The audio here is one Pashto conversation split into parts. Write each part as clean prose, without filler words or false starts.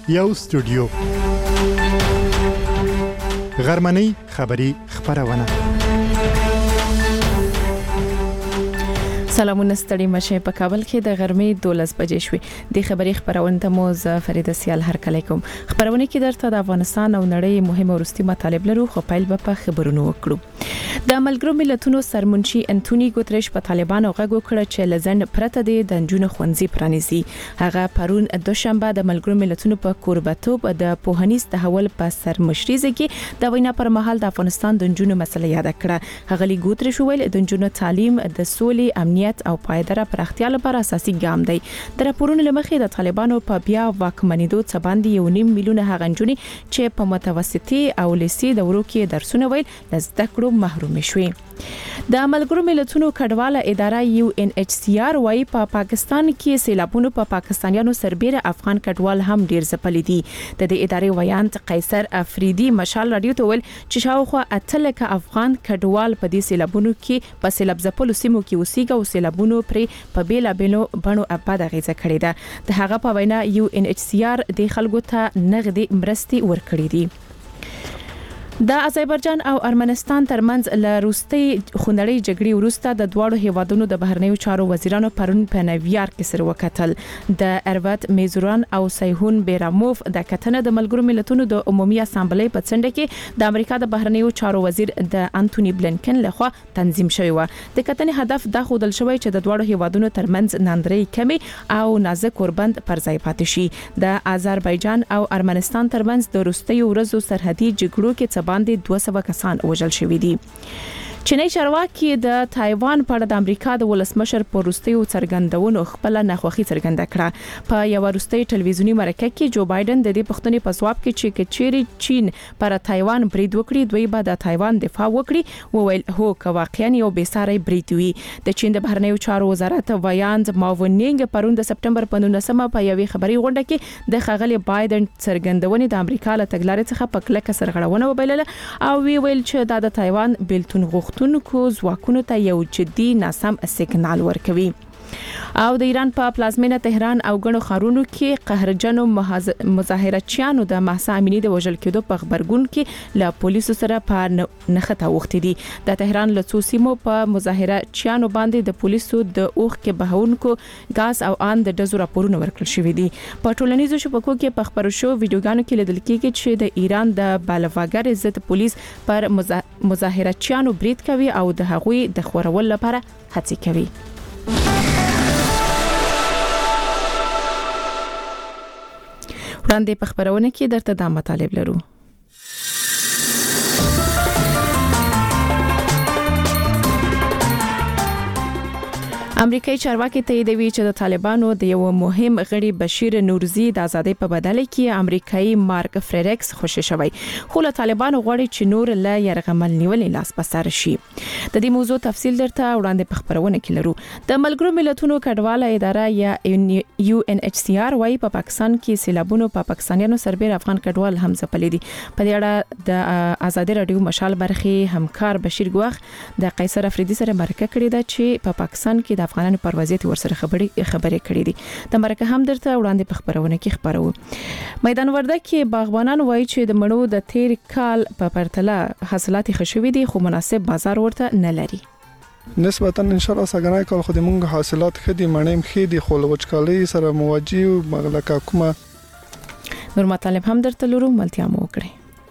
یو سټوډیو غرمنۍ خبری خبرونه. سلامونه ستړي مشه په کابل کې د غرمې 12 بجې شوې. د خبري خبرونه ته مو ز فرید سیال هر کله کوم. خبرونه کې درته د افغانستان او نړۍ مهمه ورستي مطالب لرو، خو پیل به په خبرونو وکړو. د ملګرو ملتونو سرمنشي انټونی ګوتریش په طالبانو غږ وکړ چې لزن پرته د جنونو خوندزي پرانیزي. هغه پرون دوشنبه د ملګرو ملتونو په کوربتوب د پوهنیز تحول په سرمشريزه کې د وینا پر مهال د افغانستان د جنونو مسله یاد کړه. هغه ګوتریش ویل د جنونو تعلیم د سولې، امنیت او پایداره پراختیا لپاره اساسي ګام دی. د راپورونو لمخې د طالبانو په بیا واکمنېدو څخه باندې 1.5 میلیونه هغه نجونې چې په متوسطي او لیسي دورو کې درسونه ویل لزده کړو محروم شوي. د ملګرو ملتونو کډواله اداره UNHCR وايي په پاکستان کې سیلابونو په پاکستانیانو سربېره افغان کډوال هم ډیر ځپلي دي. د دې ادارې ویاند قیصر افریدي مشال رادیو ته ویل چې شاوخوا 8 افغان کډوال په دې سیلابونو کې په سیلاب ځپلو سیمو کې اوسېږي او سیلابونو پرې په بیلابېلو بڼو اباده غیزه کړې ده. د هغه په وینا UNHCR د خلکو ته نغدي مرستي ورکړي دي. د آذربایجان او ارمنستان ترمنځ له روسي خونړۍ جګړې وروسته د دواړو هیوادونو د بهرنیو چارو وزیرانو پرون په نیویارک کې سره وکتل. د اروت میزوران او سیهون بیراموف د کتنه د ملګرو ملتونو د عمومي اسامبلې په څنډه کې د امریکا د بهرنیو چارو وزیر د انټونی بلنکن لخوا تنظیم شوی و. د کتنې هدف د خودل شوی چې د دواړو هیوادونو ترمنځ ناندري کمی او نازک اوربند پر ځای پاتې شي. د آذربایجان او ارمنستان ترمنځ د روسي ورځو سرحدي جګړو کې باندې 200 کسان وژل شوي دي. چینای چارواکي د تایوان په اړه د امریکا د ولسمشر په وروستیو څرګندونو خپل ناخوښي څرګنده کړه. په یو وروستي ټلویزیونی مرکه کې جو بایدن د دې پښتنې په ځواب کې چې کچيري چین پر تایوان برید وکړي دوی به د تایوان دفاع وکړي. وویل هو که واقعا یو بیساري برید وي. د چین د بهرنیو چارو وزارت ویاند ماونینګ پرون د سپټمبر په 19مه په یوې خبري غونډه کې د خغلی بایدن څرګندونې د امریکا له تګلارې څخه په کلکه سرغړونه وبلله او ویل چې د تایوان بیلتون غوښتونکو ځواکونو ته یو جدي ناسم سیګنال ورکوي. او د ایران په پلازمینه تهران او غنو خارونو کې قهرجنو مظاهرچیانو د مهسا امینی د وژل کېدو په خبرګون کې له پولیسو سره په نښته وختي دي. د تهران له څوسیمو په مظاهرچیانو باندې د پولیسو د اوخ کې بهونکو غاز او ان د دزو راپورونه ورکړل شوې دي. په ټولنیزو شبکو کې په خبرو شو ویډیوګانو کې لیدل کېږي چې د ایران د بالواګر ضد پولیس پر مظاهرچیانو برید کوي او د هغوی د خورول لپاره هڅې کوي. وړاندې په خبرونه کې درته دا مطالب لرو. امریکایي چارواکي تاییدوي چې د طالبانو د یو مهم غړي بشیر نورزي د ازادۍ په بدل کې امریکایي مارک فریډکس خوشی شوی. خو له طالبانو غواړي چې نور له يرغمل نیولې لاس پسار شي. د دې موضوع تفصیل درته وړاندې په خبرونه کې لرو. د ملګرو ملتونو کډواله اداره یا UNHCR وايي په پاکستان کې سیلابونو په پاکستانیانو سربېره افغان کډوال هم ځپلي دي. په دې اړه د آزادۍ رادیو مشال برخي همکار بشیر ګوخ د قیصر افریدي سره مرکه کړې ده چې په پاکستان کې د افغانانو پر وضعیت ورسره خبرې کړې دي. د مرکه هم درته وړاندې په خبرونه کې خبرو. میدان وردګ کې باغبانان وایي چې د مڼو د تیر کال په پرتله حاصلات ښه دي خو مناسب بازار ورته نه لري. نسبتا ان شاء الله څنګه کول خو د مونږ حاصلات خدي مڼې خې دي خو وچکالي سره مواجه مغلقه کومه نور مطالب هم درته لرو. ملتیا مو وکړي.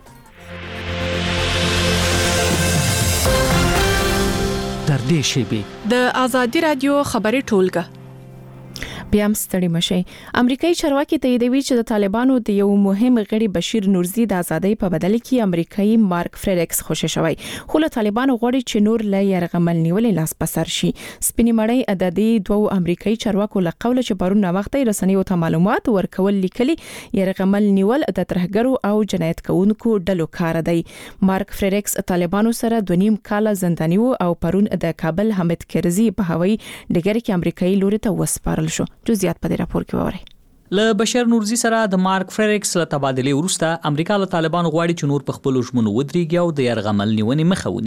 در دې شیبه د ازادي رادیو خبري ټولګه بیا هم ستړي مشي. امریکایي چارواکي تاییدوي چې د طالبانو د یو مهم غړي بشیر نورزي د ازادۍ په بدل کې امریکایي مارک فریډکس خوشی شوی. خو له طالبانو غواړي چې نور له يرغمل نیولې لاس پسر شي. سپینې مړۍ د دې دوه امریکایي چارواکو له قوله چې پرون وخت رسنیو ته معلومات ورکول لیکلي يرغمل نیول د ترهګرو او جنایت کوونکو ډلو کار دی. مارک فریډکس طالبانو سره 2.5 کال زنداني وو او پرون د کابل حامد کرزي په هوایي ډګر کې امریکایي لوري ته وسپارل شو. جزئیات په دې راپور کې وره. له بشیر نورزي سره د مارک فریډکس له تبادلې وروسته امریکا له طالبانو غواړي چې نور په خپل ژمنو ودرېږي او د يرغمل نیونې مخه ونیسي.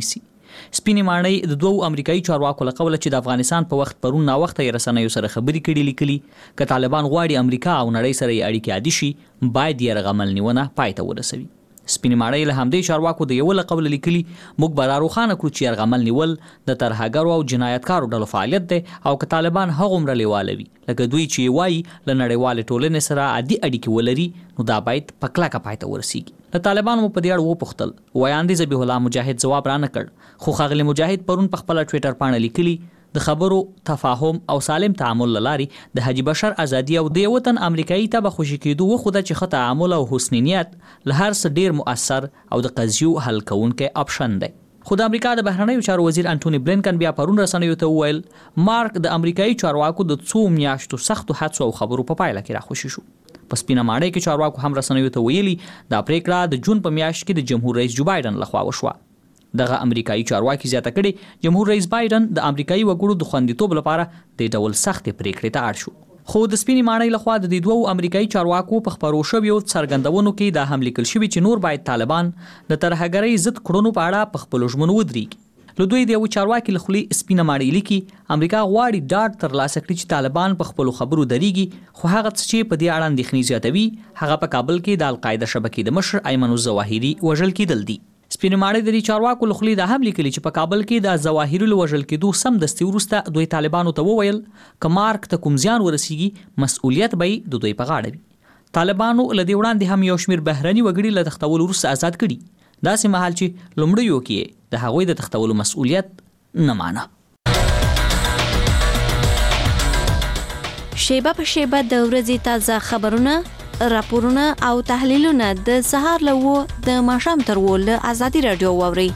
سپینې ماڼۍ د دوو امریکایي چارواکو له قوله چې د افغانستان په وخت پرون ناوخته یې رسنیو سره خبرې کړي لیکلي که طالبان غواړي امریکا او نړۍ سره یې اړیکې عادي شي باید یې رغمل نیونه پای ته ورسوي. سپینې ماڼۍ له همدې چارواکو د یو له قوله لیکلي موږ به راروښانه کړو چې یرغمل نیول د ترهګرو او جنایتکارو ډلو فعالیت دی او که طالبان هغومره لیواله وي لکه دوی چې یې وایي له نړیوالې ټولنې سره عادي اړیکې ولري نو دا باید په کلکه پای ته ورسیږي. له طالبانو مو په دې اړه وپوښتل. ویاندې ذبیح الله مجاهد ځواب رانه کړ خو ښاغلي مجاهد پرون په خپله ټویټر پاڼه لیکلي د خبرو تفاهم او سالم تعامل لاري د حاجی بشر ازادي او د یو وطن امریکایي ته به خوشی کېدو وخوده چې ښه تعامل او حسن نیت له هر څه ډیر مؤثر او د قضیو حل کوونکی اپشن دی. خو د امریکا د بهرنیو چارو وزیر انټونی بلینکن بیا پرون رسنیو ته وویل مارک د امریکایي چارواکو د څو میاشتو سختو هڅو او خبرو په پایله کې راخوشي شو. په سپینه ماڼۍ کې چارواکو هم رسنیو ته ویلي دا پریکړه د جون په میاشت کې د جمهور رئیس جو بایدن لخوا وشوه. دغه امریکایي چارواکي زیاته کړي جمهور رئیس بایدن د امریکایي وګړو د خوندیتوب لپاره د ډول سختې پریکړې ته اړ شو. خو د سپینې ماڼۍ لخوا د دې دوو امریکایي چارواکو په خپرو شویو څرګندونو کې دا هم لیکل شوي چې نور باید طالبان د ترهګرۍ ضد کړنو په اړه په خپلو ژمنو ودرېږي. له دوی د یو چارواکي له خولې سپینه ماڼۍ لیکي امریکا غواړي ډاډ ترلاسه کړي چې طالبان په خپلو خبرو درېږي خو هغه څه چې په دې اړه اندېښنې زیاتوي هغه په کابل کې د القاعده شبکې د مشر ایمن الظواهري وژل کېدل دي. سپینې ماڼۍ د دې چارواکو له خولې دا هم لیکلي چې په کابل کې د ظواهري له وژل کېدو سمدستي وروسته دوی طالبانو ته وویل که مارک ته کوم زیان ورسیږي مسؤلیت به د دوی په غاړه وي. طالبانو له دې وړاندې هم یو شمېر بهرني وګړي له تښتولو وروسته آزاد کړي داسې مهال چې لومړیو کې د هغوی د تښتولو مسؤلیت نه مانه. شیبه په شیبه د ورځې تازه خبرونه راپورونه او تحلیلونه د سهار له 9 د ماښام تر 10 له ازادي رادیو واوري.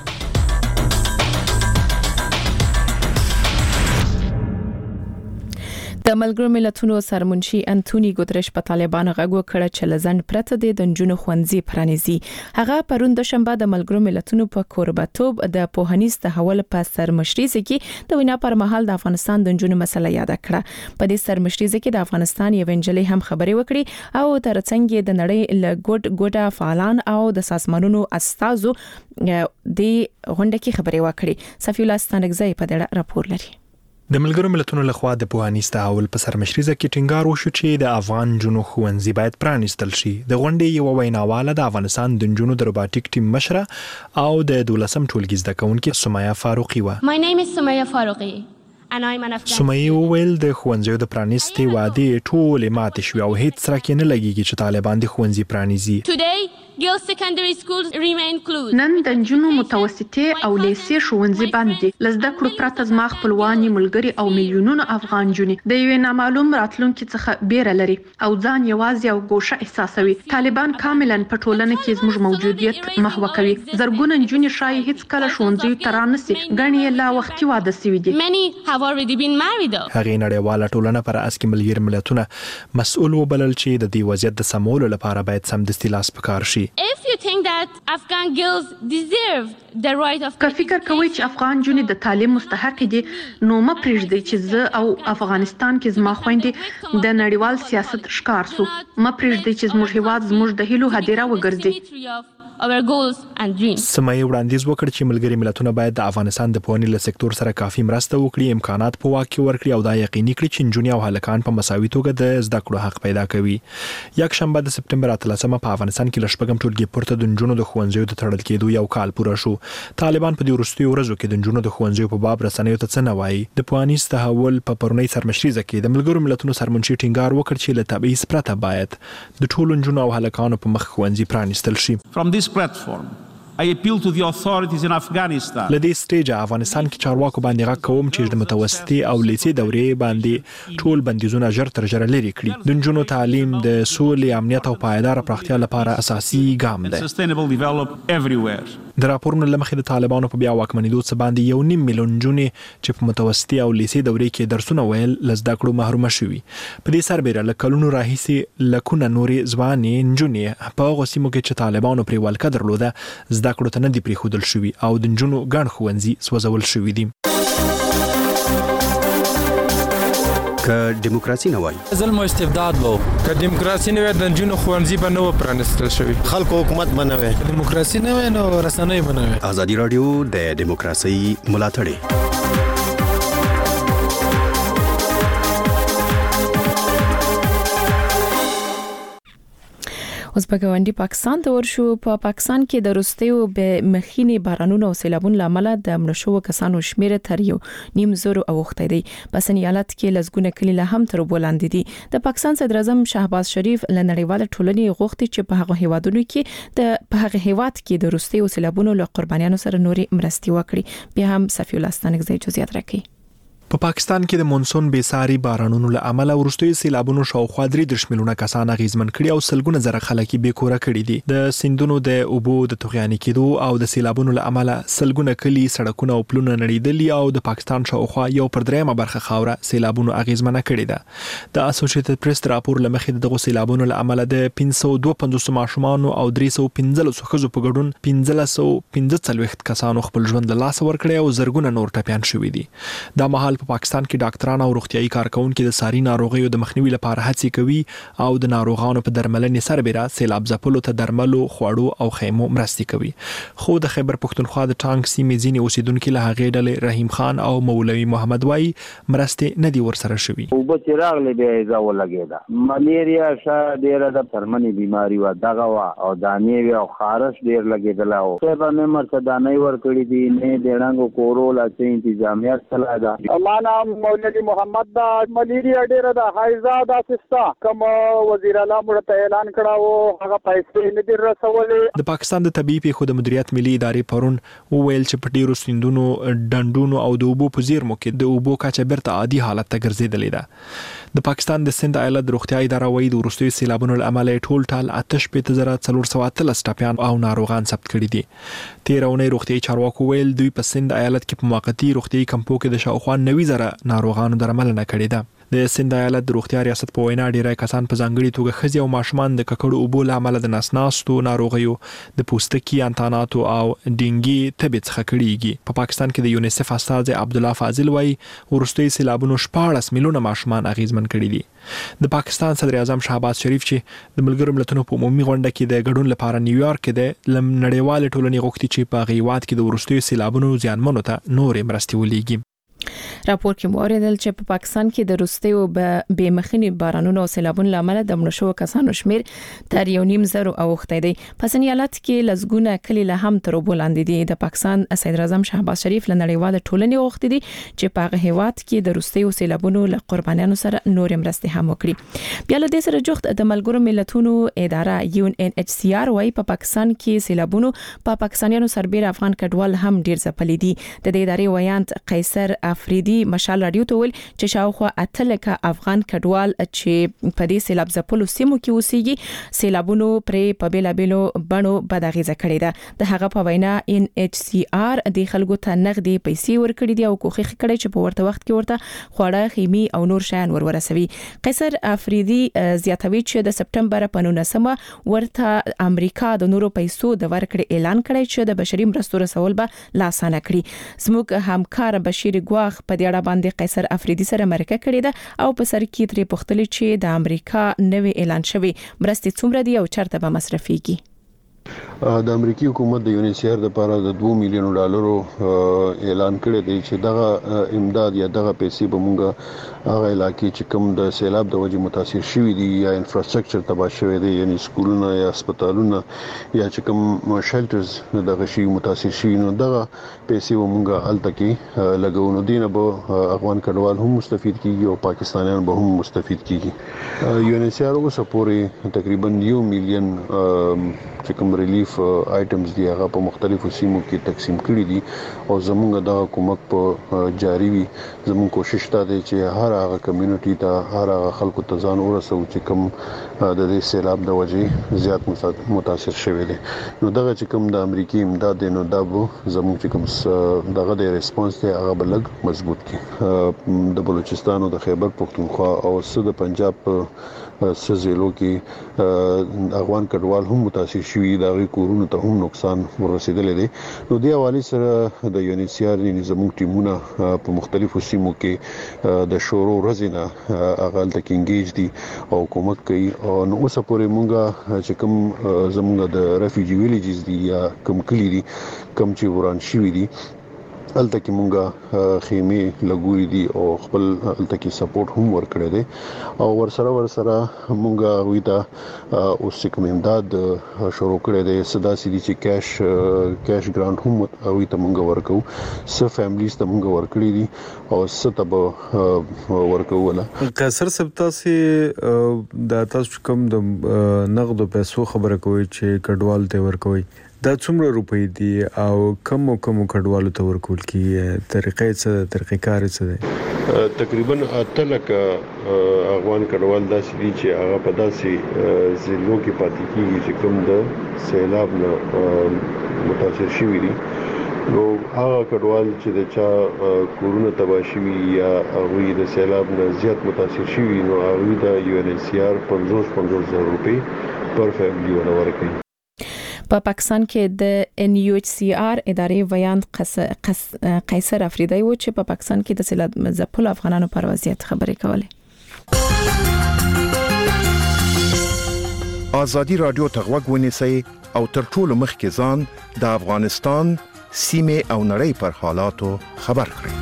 د ملګرو ملتونو سرمنشي انټونی ګوتریش په طالبانو غږ وکړ چې لزند پرته د نجونو ښوونځي پرانیزي. هغه پرون د شنبه د ملګرو ملتونو په کوربتوب د پوهنیز تحول په سرمشريزه کې د وینا پر مهال د افغانستان د نجونو مسله یاد کړه. په دې سرمشريزه کې د افغانستان یو انجلۍ هم خبرې وکړي او ترڅنګ د نړۍ له ګډ فعالان او د سازمانونو استازو د غونډه کې خبرې وکړي. صفی الله ستانګزی په دې راپور لري. د ملګرو ملتونو لخوا د پوهنیز تحول په سرمشريزه کې ټینګار وشو چې د افغان جنو ښوونځي باید پرانیستل شي. د غونډې یو ویناواله د افغانستان د جنو د روباټیک ټیم مشره او د 12م ټولګي زده کوونکي سمیه فاروقي و. My name is Sumaya Faruqi. سمیه وویل د ښوونځیو د پرانیستي وعدې ټولې ماتې شوې او هیڅ سره کې نه لګیږي چې طالبان د ښوونځي پرانیزي. Girls secondary schools remain closed. نن د نجونو متوسطې او لیسې ښوونځي بند دي. لزده کړو پرته زما خپلوان ملګري او میلیونونو افغان جونې د یوې نامعلوم راتلونکي څخه بیره لري او ځان یوازې او ګوشه احساسوي. طالبان کاملا په ټولنه کې زموږ موجودیت محو کوي. زرګونه نجونې شایي هیڅ کله ښوونځي ته رانسي. ګڼې یې لا وختي واده سوي دي. Many have already been married. هغه نړیواله ټولنه پر اساس ملګري ملتونه مسؤل وبلل چې د دې وضعیت د سمولو لپاره باید سمدستي لاس پکار شي. If you think that Afghan girls deserve the right of که فکر کوي چې افغان جونې د تعلیم مستحق دي نو ما پرېږدي چې زه او افغانستان کې زما خويندې د نړیوال سیاست ښکار سو. ما پرېږدي چې زموږ هیواد زموږ د هیلو هدیره وګرځي. our goals and dreams. سمیه وړاندیز وکړ چې ملګري ملتونه باید د افغانستان د پوهنې له سکتور سره کافي مرسته وکړي، امکانات په واک کې ورکړي او دا یقیني کړي چې نجونې او هلکان په مساوي توګه د زده کړو حق پیدا کوي. یک شنبه د سپتمبر 13 په افغانستان کې لشپږم ټولګي پورته د نجونو د ښوونځیو د تړل کېدو یو کال پوره شو. طالبان په دې وروستیو ورځو کې د نجونو د ښوونځیو په باب رسنیو ته څه نه وایي. د پوهنیز تحول په پرونی سرمشريزه کې د ملګرو ملتونو سرمنشي ټینګار وکړ چې له تبعیض پرته باید د ټولو نجونو او هلکانو په مخ ښوونځي پرانیستل شي. From this platform I appeal to the authorities in Afghanistan. لدې سټیج افغانستان کې چارواکو باندې غږ کوم چې د متوسطي او لیسې دورې باندې ټول بندیزونه ژر تر ژره لري کړي. د نجونو تعلیم د سولې، امنیت او پایدار پراختیا لپاره اساسي ګام دی. Sustainable development everywhere. د راپورونو لمخې د طالبانو په بیا واکمنېدو څخه باندې 1.5 میلیون نجونې چې په متوسطي او لیسې دورې کې درسونه ویل لزده کړو محروم شوي. په دې سربېره له کلونو راهیسې لکونه نورې ځوانې نجونې په هغو سیمو کې چې طالبانو پرې ولکه درلوده زده کړو ته نه دي پرېښودل شوي او د نجونو ګڼ ښوونځي سوځول شوي دي. که دیموکراسي نه وای ظلم او استبداد وو که دیموکراسي نه وای د جنونو خوانزي به نو پرانستل شوی خلکو حکومت بنوي دیموکراسي نه وای نو رسنۍ بنوي ازادي رادیو د دیموکراسي ملاتړ اوس په ګاونډي پاکستان ته ورشو. په پاکستان کې د وروستیو به مخینی بارانونو او سیلابونو لامل د مړ شوو کسانو شمېر تر 1.5 اوخته دی. په سن ایالت کې لزګونه کلی له هم تر بولاندې دي. د پاکستان صدر اعظم شهباز شریف له نړیوال ټولنې غوښتي چې په هغه هیوادونو کې په هغه هیواد کې د وروستیو سیلابونو له قربانیانو سره نوري مرستي وکړي. بیا هم صفی الله ستانکزی جزئیات راکړي. په پاکستان کې د مونسون بېساري بارانونو له امله وروستي سیلابونو شاوخوا 3 ملیونه کسان اغیزمن کړي او سلګونه زره خلک بې کوره کړي دي. د سیندونو د اوبو د توغیاني کېدو او د سیلابونو له امله سلګونه کلی سړکونه او پلونه نړیدلي او د پاکستان شاوخوا 1/3 برخه خاوره سیلابونو اغیزمن کړي ده. د اسوسییټډ پریس راپور لمخې دغه سیلابونو له امله د 552 ماشومان او 315 ښځو په ګډون 1545 کسانو خپل ژوند له لاس ورکړي او زرګونه نور ټپيان شوي دي. دا مهال په پاکستان کې ډاکټران او روغتيایي کارکونکو د ساري ناروغیو د مخنیوي لپاره هڅې کوي او د ناروغانو په درملنې سربېره سیلاب ځپلو ته درملو، خوړو او خیمو مرستې کوي. خو د خیبر پښتونخوا د ټانک سیمې ځینې اوسیدونکو له هغې ډلې رحیم خان او مولوي محمد وای مرستې نه دي ورسره شوي. او به چراغ له بیا ایزا ولګیدا ملیریا شه ډیره د پرمنی بیماری و دغه وا او دانې او خارش ډیر لګیدل او څه به مرته دانې ور کړی دي نه ډېرانګو کورول چې انتظامیت چلا ده. نام مولوی محمد دا ملیریا ډیره دا حایزه دا سستا کوم وزیر اعلی مرته اعلان کړه هغه پیسې نه در رسولې. د پاکستان د طبي پیښو د مدیریت ملي ادارې پرون وویل چې په ډیرو سیندونو، ډنډونو او د اوبو په زیرمو کې د اوبو کچه بیرته عادي حالت ته ګرځېدلې ده. د پاکستان د سند ایالت د روغتیا اداره وایي د وروستي سیلابونو له امله ټول ټال 8413 ټپيان او ناروغان ثبت کړي دي. 13 روغتيایي چارواکو ویل دوی په سند ایالت کې په موقتی روغتيایي کمپو کې د شاوخوا 90,000 ناروغانو درملنه کړې ده. د سند ایالت د روغتیا ریاست په وینا ډیری کسان په ځانګړي توګه ښځې او ماشومان د ککړو اوبو له امله د نسناستو ناروغیو، د پوستکي انتاناتو او ډینګي تبې څخه کړيږي. په پاکستان کې د یونیسف استاد عبد الله فاضل وایي ورستي سیلابونو 14 میلیونه ماشومان اغیزمن کړي دي. د پاکستان صدر اعظم شهباز شریف چې د ملګرو ملتونو په عمومي غونډه کې د ګډون لپاره نیویارک کې د نړیوال ټولنې غوښتي چې په غیوات کې د ورستي سیلابونو زیانمنو ته نورې مرستې ولېږي. راپور کې موریدل چې په پاکستان کې د وروستیو به مخنی بارانونو او سیلابونو لامل د مړ شوو کسانو شمیر تر 1.5 اوخته دی. په سن ایالت کې لزګونه کلی له هم تر بولاندې دي. د پاکستان صدر اعظم شهباز شریف له نړیوال ټولنې غوښتي دي چې په هغه هیواد کې د وروستیو سیلابونو له قربانیانو سره نور مرستې هم وکړي. بیا له دې سره جوخت د ملګرو ملتونو اداره UNHCR وايي په پاکستان کې سیلابونو په پاکستانیانو سربېره افغان کډوال هم ډیر ځپلي دي. د دې ادارې ویاند قیصر افریدي مشال رادیو ته ویل چې شاوخوا 8 افغان کډوال چې په دې سیلاب ځپلو سیمو کې اوسېږي سیلابونو پرې په بیلابیلو بڼو بداغیزه کړې ده. د هغه په وینا NHCR د خلکو ته نغدي پیسې ورکړي دي او کوښښ کړي چې په ورته وخت کې ورته خوړه، خیمي او نور شیان ورسوي. قیصر افریدي زیاتوي چې د سپټمبر په 19 ورته امریکا د نورو پیسو د ورکړې اعلان کړی چې د بشري مرستو رسول به لاسانه کړي. زموږ همکار بشیر ګواخ په دې اړه باندې قیصر افریدي سره مرکه کړې ده او په سر کې ترې پوښتنه چې د امریکا نوې اعلان شوی مرستې څومره دي او چرته به مصرفيږي. د امریکای حکومت د UNHCR لپاره د $2 میلیون اعلان کړی دی چې دغه امداد یا دغه پیسې به مونږه هغه علاقې چې کوم د سیلاب د وجې متاثر شوي دي یا انفراستراکچر تباه شوی دی یعنی سکولونه یا هسپتالونه یا چې کوم شیلټرز دغه شي متاثر شوي نو دغه پیسې به مونږه هلته کې لګو. نو دینه به افغان کډوال هم مستفید کیږي او پاکستانیان به هم مستفید کیږي. UNHCR اوس پورې تقریبا 1 میلیون چې کوم ریلیف آیټمز دی هغه په مختلفو سیمو کې تقسیم کړي دي او زمونږ د حکومت په جاری وي. زموږ کوشش دا دی چې هر هغه کمیونټي ته هر هغه خلکو ته ځان ورسو چې کوم د دې سیلاب د وجې زیات متاثر شوی دي. نو دغه چې کوم د امریکای امداد دی نو دا به زموږ چې کوم دغه د ریسپانس دی هغه بلګ مضبوط کړي. د بلوچستان او د خیبر پښتونخوا او د پنجاب سزیلو کې افغان کډوال هم متاثر شوي د غي کورونو ته هم نقصان ورسېدل دي. نو د حواله سره د یونیسيار نظامي ټیمونه په مختلفو سیمو کې د شورو رزینه اغال د انګیج دي او کومک کوي. نو اوس پورې مونږه چې کوم زمونږ د ریفیوجی ویلیجز دي یا کوم کلی دي کوم چې وران شوی دي الته کې مونږه خیمه لګوري دي او خپل الته کې سپورټ هم ورکړی دی او ورسره مونږه ویتا اوس کوم امداد شروع کړی دی صدا سړي چې کیش ګرانټ هم ویتا مونږه ورکو س فیملیز ته مونږه ورکړي دي او ستب ورکو ولا کسر سبتا سي د تاسو کوم د نقد پیسو خبره کوي چې کډوال ته ورکوي دا څومره روپۍ دي او کوم کډوالو ته ورکول کی طریقې کار څه دی؟ تقریبا 8 لک افغان کډوال داسې چې هغه په داسې ځلو کې پاتې کیږي چې کوم د سیلاب نه متاثر شوي دي. نو هغه کډوال چې د چا کورونه تباہ شوي یا هغه د سیلاب نه زیات متاثر شوي نو هغه د یونیسيار 50,000 روپۍ پر فیملی ورکوي. په پاکستان کې د NUHCR ادارې ویان قیصر افریدی و چې په پاکستان کې د سیلاب ځپلو افغانانو پر وضعیت خبرې کولې. ازادي رادیو ته غوږ ونیسئ او تر ټولو مخکې ځان د افغانستان سیمه او نړۍ پر حالاتو خبر کړئ.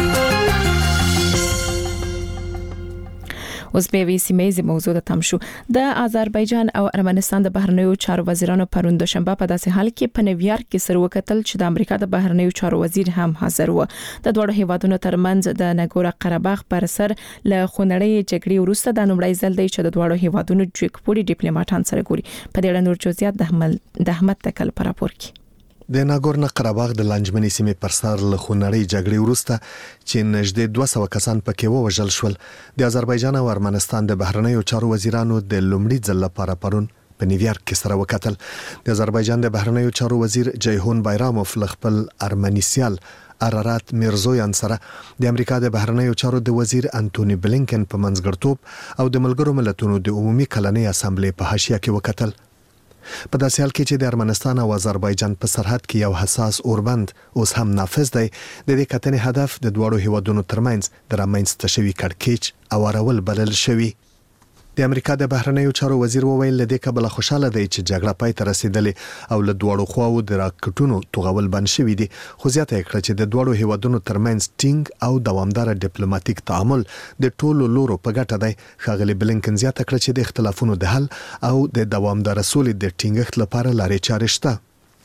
اوس به وی سیمه موضوع ته تم شو. د آذربایجان او ارمنستان د بهرنیو چارو وزیرانو پرون دوشنبه په داسې حال کې په نیویارک کې سره وکتل چې د امریکا د بهرنیو چارو وزیر هم حاضر و. د دوه هیوادونو ترمنځ د نګورا قرهباغ پر سر له خونړۍ جګړې وروسته د نومړی ځل دی چې د دوه هیوادونو جګپوړي ډیپلوماټان سره ګوري. په دې اړه نور جزئیات د احمد تکل پر راپور کې. د ناګورنو قرهباغ د لانجمنې سیمې پر سر له خونړۍ جګړې وروسته چې نږدې 200 کسان پکې ووژل شول د آذربایجان او ارمنستان د بهرنیو چارو وزیرانو د لومړي ځل لپاره پرون په نیویارک کې سره وکتل. د آذربایجان د بهرنیو چارو وزیر جیهون بایراموف خپل ارمني سیال ارارات میرزویان سره د امریکا د بهرنیو چارو د وزیر انټونی بلینکن په منځګړتوب او د ملګرو ملتونو د عمومي کلنۍ اسامبلې په حاشیه کې وکتل. په داسې حال کې چې د ارمنستان او آذربایجان په سرحد کې یو حساس اوربند اوس هم نافذ دی د دې کتنې هدف د دوه هیوادونو ترمنځ د رامنځته شوي کړکېچ او اړول بلل شوی. د امریکا د بهرنیو چارو وزیر وویل لدې کبل خوشاله دی چې جګړه پای ته رسیدلې او له دوه خواو د راکټونو توغول بند شوی دی خو زیاته کړه چې د دوه هیوادونو ترمنځ ټینګ او دوامدار ډیپلوماټیک تعامل د ټولو لورو په ګټه دی. ښاغلي بلینکن زیاته کړه چې د اختلافونو د حل او د دوامدار سولې د ټینګښت لپاره لارې چارې شته.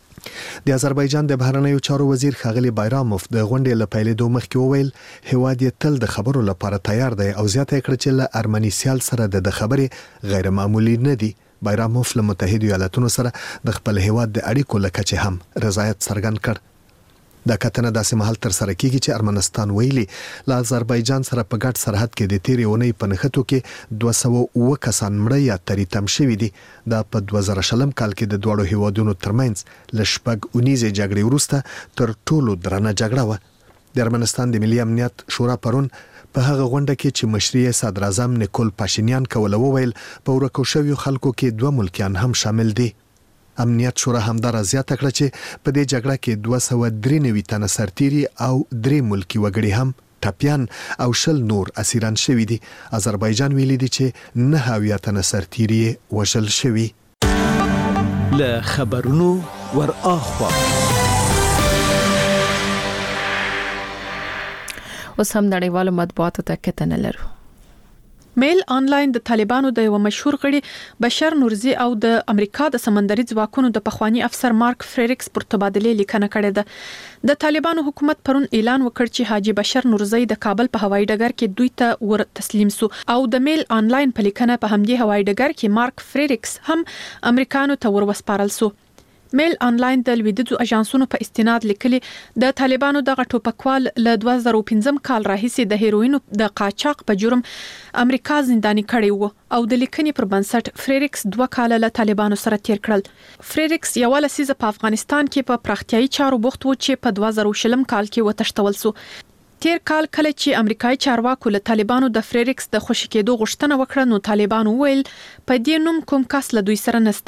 د آذربایجان د بهرنیو چارو وزیر ښاغلي بایراموف د غونډې له پیلېدو مخکې وویل هیواد یې تل د خبرو لپاره تیار دی او زیاته کړه چې له ارمني سیال سره د خبرې غیر معمولی نه دي. بایراموف له متحده ایالاتونو سره د خپل هیواد د اړیکو لکه چې هم رضایت څرګند کړ. دا کتنه داسې مهال تر سره کیږي چې ارمنستان ویلي له آذربایجان سره په ګډ سرحد کې د تیرې اونۍ په نښتو کې 209 کسان مړه یا تریتم شوي دي. دا په 2020 کال کې د دوه هیوادونو ترمنځ له شپږ اونیزې جګړې وروسته تر ټولو درنه جګړه و. د ارمنستان د ملي امنیت شورا پرون په هغه غونډه کې چې مشري صدر اعظم نیکول پاشینیان کوله وویل په ورکو شویو خلکو کې 2 ملکیان هم شامل دي. امنیت شورا همدار زیاته کړه چې په دې جګړه کې 293 تنه سرتیري او 3 ملکی وګړي هم ټاپیان او 10 نور اسیران شوي دي. آذربایجان ویلي دي چې 9 تنه سرتیري وژل شوي. له خبرونو ور اخوا اوس هم نړیوالو مطبوعاتو ته کتنه لرو. میل آنلاین د طالبانو د یو مشهور غړي بشر نورزي او د امریکا د سمندري ځواکونو د پخوانی افسر مارک فریریکس پر تبادله لیکنه کړې ده. د طالبانو حکومت پرون اعلان وکړ چې حاجی بشر نورزي د کابل په هوایي ډګر کې دوی ته ور تسلیم سو او د میل آنلاین په لیکنه په همدې هوایي ډګر کې مارک فریریکس هم امریکانو ته ور وسپارل سو. میل آنلاین د لویدیځو اژانسونو په استناد لیکلي د طالبانو دغه ټوپکوال له 2015 کال راهیسې د هیروینو د قاچاق په جرم امریکا زنداني کړی وو او د لیکنې پر بنسټ فریریکس 2 کال له طالبانو سره تیر کړل. فریریکس یو لسیزه په افغانستان کې په پراختیايي چارو بوخت و چې په 2020 کال کې وتښتول سو. تیر کال کله چې امریکایي چارواکو له طالبانو د فریریکس د خوشی کېدو غوښتنه وکړه نو طالبانو ویل په دې نوم کوم کس له دوی سره نسته.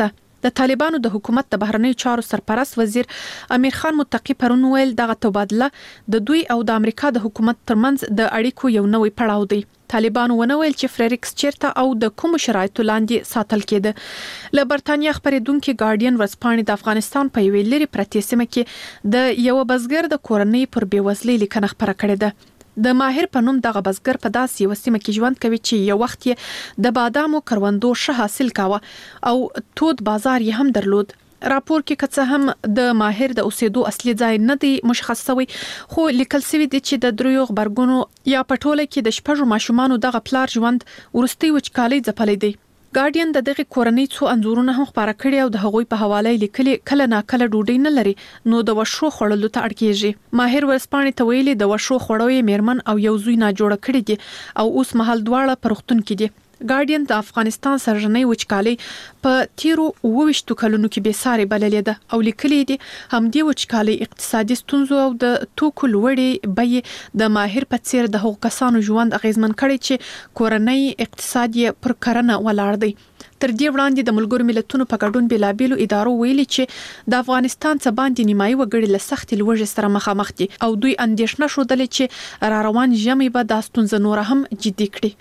د طالبانو د حکومت د بهرنیو چارو سرپرست وزیر امیر خان متقی پرون ویل دغه تبادله د دوی او د امریکا د حکومت ترمنځ د اړیکو یو نوې پړاو دی. طالبانو ونویل چې فریریکس چیرته او د کوم شرایطو لاندې ساتل کېده. له برتانیا خبرېدونکو ګارډین ورځپاڼې د افغانستان په یوې لري پرتې سیمه کې د یو بزګر د کورنۍ پر بیوزلۍ لیکنه خبره کړې ده. د ماهر په نوم دغه بزګر په داسې یو سیمه کې ژوند کوي چې یو وخت یې د بادامو کروندو ښه حاصل کاوه او تود بازار یې هم درلود. راپور کې کڅه هم د ماهر د اوسېدو اصلي ځای نه دی مشخص شوی، خو لیکل شوی دی چې د دریو خبرګونو یا پټوله کې د شپږو ماشومانو دغه پلار ژوند ورستي وچکالي ځپلې دی. ګارډین د دغه کورنۍ څو انځورونه هم خبره کړي او د هغوی په حواله لیکلي کله نا کله ډوډۍ نه لري نو د وشو خړلو ته اړ کیږي. ماهر ورسپانې ته ویلي د وشو خړوي میرمن او یو زوی نه جوړ کړي دي او اوس مهال دواړه پرختون کې دي. ګارډین د افغانستان سرژنې وچکالي په تیرو 22 کلونو کې به ساري بللې ده او لیکلي دي همدې وچکالي اقتصادي ستونزو او د توکو لوړې بیې د ماهر په څیر د هغو کسانو ژوند اغیزمن کړي چې کورنۍ اقتصاد یې پر کرنه ولاړ دی. تر دې وړاندې د ملګرو ملتونو په ګډون بلابلو ادارو ویلي چې د افغانستان څخه باندې نیمایي وګړي له سخت لوږې سره مخامخ دي او دوی اندېښنه شودلې چې را روان ژمي به د ستونزو نور هم جدي کړي.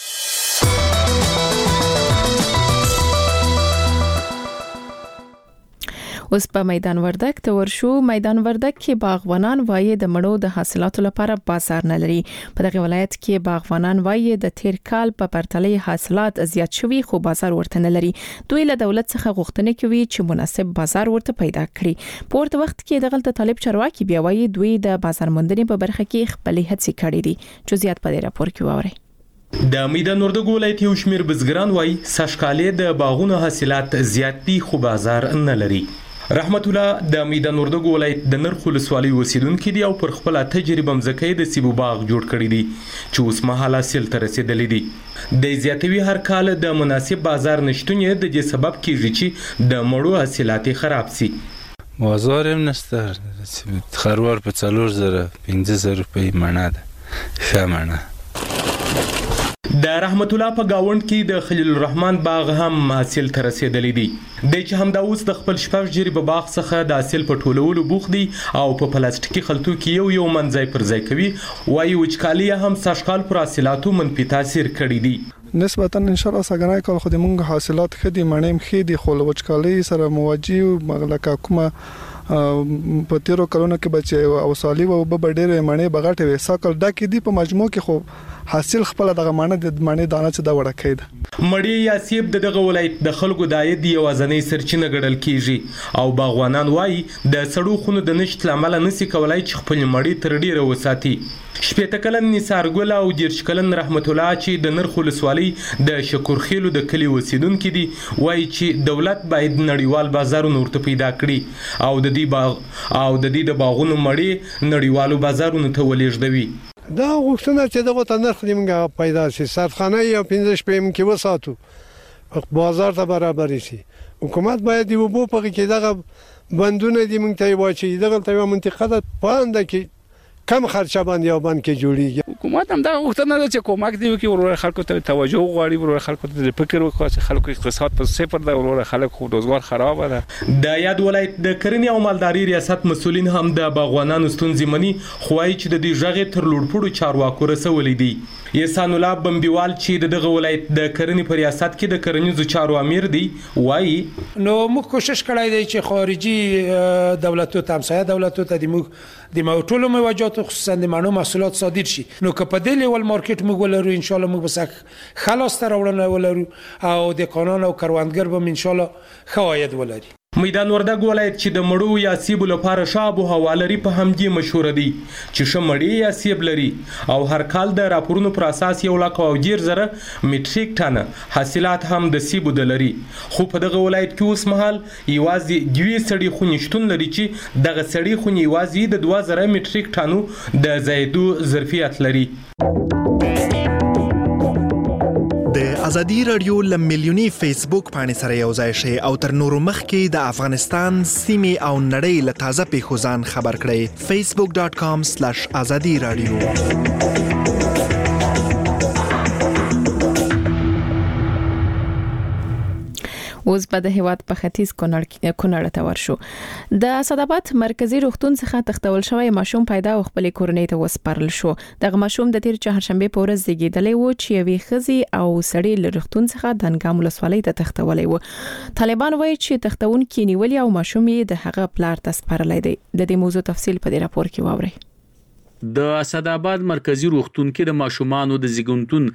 اوس په میدان وردګ ته ورشو. میدان وردګ کې باغوانان وایي د مړو د حاصلاتو لپاره بازار نه لري. په دغه ولایت کې باغوانان وایي د تیر کال په پرتلې حاصلات زیات شوي خو بازار ورته نه لري. دوی له دولت څخه غوښتنه کوي چې مناسب بازار ورته پیدا کړي. په ورته وخت کې دغه طالب چارواکي بیا وایي دوی د بازار موندنې په برخه کې خپلې هڅې کړې دي. جزئیات په دې راپور کې واورئ. د میدان وردګ ولایت یو شمیر بزګران وایي سږکال د باغونو حاصلات زیات دي خو بازار نه لري. رحمت الله د میدان وردګ ولایت د نرخ ولسوالۍ اوسیدونکو دی او پر خپل تجربه مزکې د سیبو باغ جوړ کړی دی چې اوس مهاله حاصل تر رسیدلې دي. د زیاتوي هر کال د مناسب بازار نشټون د دې سبب کیږي چې د مړو حاصلات خراب سي. بازار هم نشته، خروار په 4000-5000 روپۍ مڼه ده، ښه مڼه. د رحمت الله په گاوند کې د خلیل الرحمن باغ هم حاصل تر رسیدلې دي. د چې همدا اوس د خپل شپږ جریبه باغ څخه د حاصل په ټولولو بوخت دي او په پلاستیکي خلطو کې یو منځای پر ځای کوي. وايي وچکالي هم سږکال پر حاصلاتو منفي تاثیر کړی دی. نسبتا ان شاء الله سګنای کال خو د مونږ حاصلات خدي مڼې خې دي خو وچکالي سره مواجه مغلقه کومه په تیرو کلونو کې بچي او سالي او به ډېرې مڼې بغټې وې ساکل ډکې دي په مجموع کې خو حاصل خپل دغه مڼې دانه چې د وړه کېد. مړی یا سیب دغه ولایت د خلکو د عاید یو ځنې سرچینه ګڼل کیږي او باغوانان وایي د سړو خونو د نشټ لامل نسی کولای چې خپل مړی تر ډیره وساتي. شپږ کلن نثار ګل او دیرش کلن رحمت الله چې د نرخ ولسوالۍ د شکرخیلو د کلی اوسیدونکو دي وایي چې دولت باید نړیوال بازارونه ورته پیدا کړي او د دې د باغونو مړی نړیوالو بازارونو ته ولېږدوي. دا غوښتنه چې دغه تنرخ نیمګه پیدا شي، سرخانه یا 15 شپې کې وساتو، بازار ته برابر شي. حکومت باید یو بو په کې دغه بندونه دی مونږ ته واچي. دغه ته یو منطقه ده پاند کې کم خرچه باندې او باندې کې جوړیږي. حکومت هم دا غوښتنه ده چې کومک دی وکړي، ورور خلکو ته توجه وغواړي، ورور خلکو ته فکر وکړي چې خلکو اقتصاد په صفر ده، ورور خلکو روزګار خراب ده. د یاد ولایت د کرنې او مالداري ریاست مسولین هم د باغوانانو ستونزې مني، خو وايي چې د دې ژغې تر لوړپوړو چارواکو رسولې دي. احسان الله بمبیوال چې دغه ولایت د کرنې په ریاست کې د کرنیزو چارو امیر دی وایي نو موږ کوشش کړی دی چې خارجي دولتونو ته همسایه دولتونو ته د ټولو موجودات خصوصا د مڼو محصولات صادر شي. نو که په دې لیول مارکیټ موږ ولرو ان شاء الله موږ به خلاص تر وړاندې ولرو او د قانون او کروندګر به ان شاء الله خواید ولري. میدان وردګ ولایت چې د مړو یا سیبو لپاره شاب او هوا لري په همدې مشهور دي چې شمړی یا سیب لري او هر کال د راپورونو پر اساس 1,10,000 میټریک ټن حاصلات هم د سیبو د لري. خو په دغه ولایت کې اوس مهال یوازې دوی سړي خونی شتون لري چې دغه سړي خونی یوازې د 2000 میټریک ټنو د زیدو ظرفیت لري. د ازادي رادیو لملیونی فیسبوک باندې سره یو ځای شي او تر نورو مخکې د افغانستان سیمه او نړۍ له تازه پیښو ځان خبر کړئ. facebook.com/azadi radio. اوس به د هیواد په ختیځ کونړ ته ورشو. د اسداباد مرکزی روغتون څخه تختول شوی ماشوم پیدا او خپل کورنۍ ته وسپارل شو. دغه ماشوم د تیر چهارشنبه په ورځ زیږیدلی و چې یوې ښځې او سړي له روغتون څخه د انګام ولسوالۍ ته تختولی و. طالبان وایي چې تختونکي نیولي او ماشوم یې د هغه پلار ته سپارلی دی. د دې موضوع تفصیل په دې راپور کې واورئ. د اسداباد مرکزی روغتون کې د ماشومانو د زیږونتون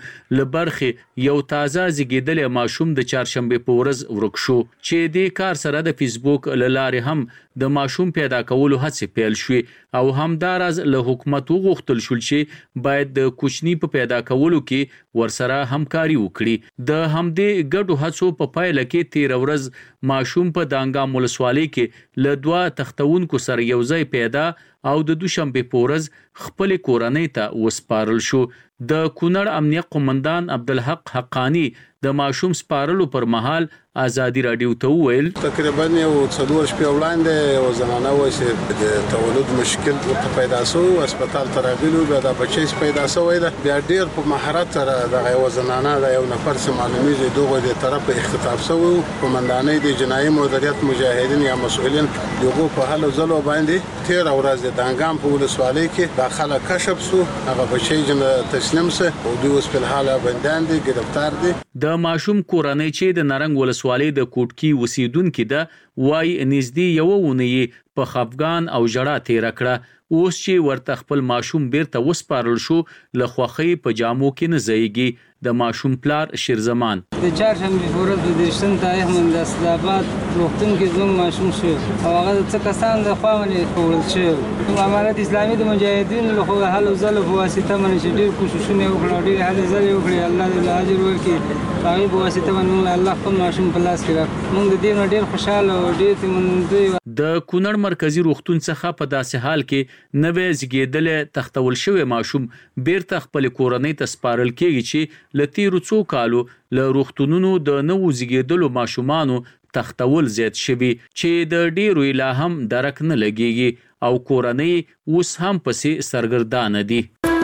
لبرخه یو تازه زیږیدل ماشوم د چهارشنبه په ورځ ورک شو چې د کار سره د فیسبوک لارې هم د ماشوم پیدا کولو هڅې پیل شوې او همدارز له حکومت وغوښتل شو چې باید د کوچنی په پیدا کولو کې ورسره همکاري وکړي. د همدې ګډو هڅو په پایله کې تیر ورځ ماشوم په دانګام ولسوالۍ کې له 2 تختونکو سره یو ځای پیدا او د دوشنبه په ورځ خپل کورنۍ ته وسپارل شو. د کونړ امنیه قومندان عبدالحق حقانی د ماشوم سپارلو پر مهال ازادي رادیو ته وویل تقریبا یو 4 شپې وړاندې یو زنانه و چې د تولد مشکل ورته پیدا شو، هسپتال ته راغلو، بیا د بچی پیدا شوی ده. بیا ډیر په مهارت سره د یو زنانه د یو نفر سره معلومیږي دغه د طرف اختطاف شو. قومندانۍ د جنایي مدیریت مجاهدین یا مسؤلین دغه په حل زلو باندې تیر ورځ د انګام په ولسوالۍ کې داخله کشف شو. هغه بچی جن تسلیم سه او دوی اوس په حاله بندان دي، گرفتار دي. د ماشوم کورنۍ چې د نارنګ ولسوالۍ د کوټکی وسیدونکو ده وای نږدې یو ونې په خفګان او جړه تیر کړه. اوس چې ورته خپل ماشوم بیرته وسپارل شو له خوخې په جامو کې نه ځایږي. د ماشوم پلار شیرزمان د چهارشنبه په ورځ د دشتن تاریخ من د اسداباد روغتون کې زموږ ماشوم شو او هغه څه کسان د خواونې کول شو. امارت اسلامي د مجاهدینو له خوا هلو زلو په واسطه باندې چې ډېر کوششونه وکړل، ډېر هلو زلو وکړل. الله دې اجر ورکړي. هغه په واسطه باندې الله خپل ماشوم په لاس کې راکړ. موږ د دې ډېر خوشاله او ډېر تمندوي. د کونړ مرکزی روغتون څخه په داسې حال کې نوې زیږیدل تختول شوی ماشوم بیرته خپل کورنۍ ته سپارل کېږي چې لتیرو څو کالو له روغتونونو د نوو زیږیدلو ماشومانو تختول زیات شوی چې د ډیرو لا هم درک نه لګیږي او کورنۍ اوس هم پسې سرګردانه دي.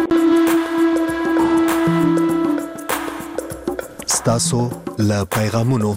ستاسو له پیغامونو.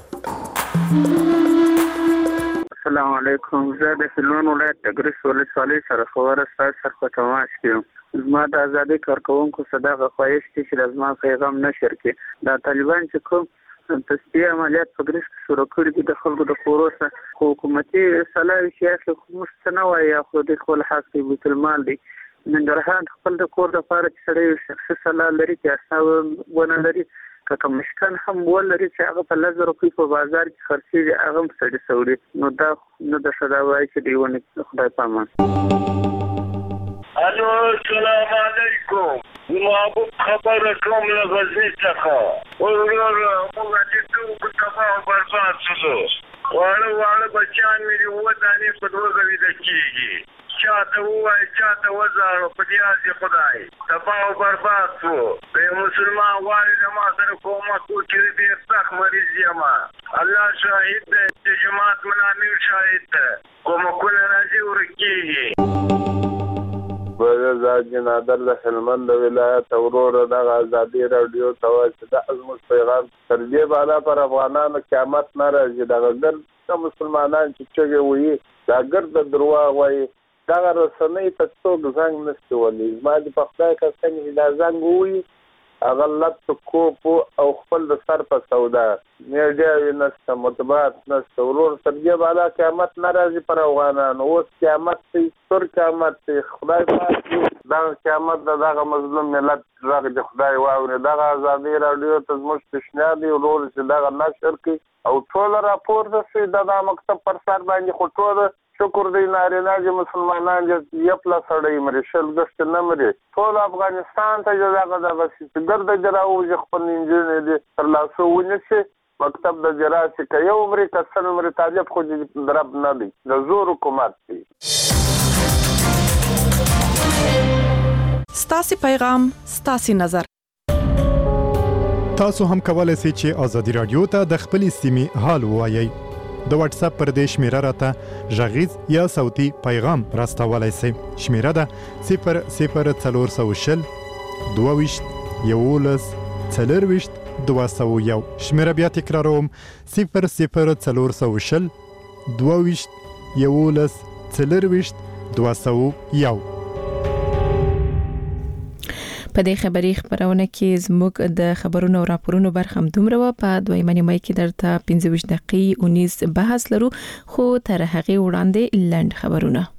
السلام علیکم. زه د هلمند ولایت ټګرس ولسوالۍ سره خبره سره په تماس کې یم. زما د ازادي کارکونکو صداغه خواهش چې د زما پیغام نشر کړي. دا طالبان چې کوم تصفیه عملیات په ګریس کې شروع کړي دي د خلکو د کورسه حکومتي صلاحي سیاسي خموس نه وایي خو د خپل حق دی بیت المال دی. ننګرهار خپل د کور د لپاره چې سړی شخصي صلاح لري چې اساس ونه لري که مشکان هم ولري چې هغه په لزر روپۍ په بازار کې خرڅېږي هغه هم سړي سوړي. نو دا نه د ښه دا وایي چې دی ونه خدای پامان. الو السلام علیکم. محبوب خبره کوم له غزني څخه ورور موږ چې ټول تباہ او برباد شو. واړه بچیان مې ودانې په دوه غوډه کېږي. چاته وای چاته وزاره په دې اځي خدای تباہ او برباد شو. په مسلمان وای د ما سره کومه کوچې دې سخت مریض یم. الله شاهد دی چې جماعت منامیر شاهد دی. کومه کله راځي ورکیږي. زاد جنادر د هلمند ولایت اورور د ازادي رادیو توسط د ازمت پیغام تر دې بالا پر افغانانو قیامت ناراضي د ګر مسلمانان چې وي دا ګر د دروا وای دا رسنۍ ته څوک زنګ نشي ولې ما د پخلای کسنګ دا زنګ وي اغلط کوپ او خپل د سر په سودا میډیا نشته مطبوعات نشته ورور تر دې بالا قیامت ناراضي پر افغانانو اوس قیامت تر قیامت خدای پاک دا قیامت دغه مظلوم ملت راغ د خدای واوري دغه ازادي رادیو ته زموږ تشنه دی ورور چې دغه نشر کوي او ټول راپور د سي د مکتب پر سر باندې خو ټول شکر دی نارینه چې مسلمانان چې یپلا سړی مري شل غشت نه مري ټول افغانستان ته دغه چې ګرد جراو چې خپل انجن دي تر لاسو ونیسي مکتب د جراسی که یو عمرې کسل عمرې طالب خو درب نه دی د زور حکومت دی. ستاسو پیغام ستاسو نظر. تاسو هم کولای شئ چې ازادي رادیو ته د خپل سیمې حال ووایئ. د واتس اپ پر دې شمیره راته غږیز یا صوتي پیغام راستولای شئ. شمیره ده 0040 22 11 40 201 شمیره بیا تکراروم 00420 22 11 40 201. په دې خبري خبرونه کې زموږ د خبرونو او راپورونو برخه هم دومره و په دویمه نیمه کې درته 15 دقیقې 19 بحث لرو خو تر هغه وړاندې لند خبرونه.